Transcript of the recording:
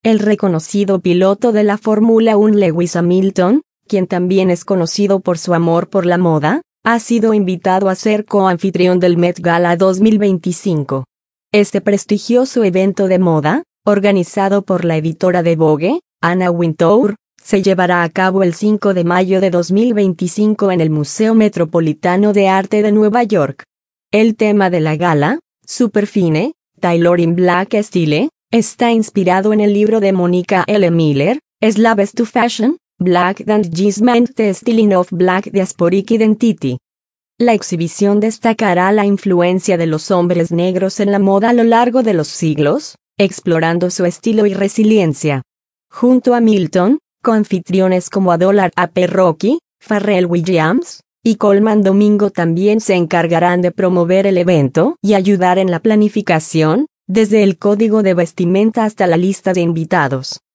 El reconocido piloto de la Fórmula 1 Lewis Hamilton, quien también es conocido por su amor por la moda, ha sido invitado a ser coanfitrión del Met Gala 2025. Este prestigioso evento de moda, organizado por la editora de Vogue, Anna Wintour, se llevará a cabo el 5 de mayo de 2025 en el Museo Metropolitano de Arte de Nueva York. El tema de la gala, Super Fine, Tailor in Black Style, está inspirado en el libro de Monica L. Miller, Slaves to Fashion, Black Engagement The Styling of Black Diasporic Identity. La exhibición destacará la influencia de los hombres negros en la moda a lo largo de los siglos, explorando su estilo y resiliencia. Junto a Hamilton, coanfitriones como Adolar A.P. Rocky, Pharrell Williams y Colman Domingo también se encargarán de promover el evento y ayudar en la planificación, desde el código de vestimenta hasta la lista de invitados.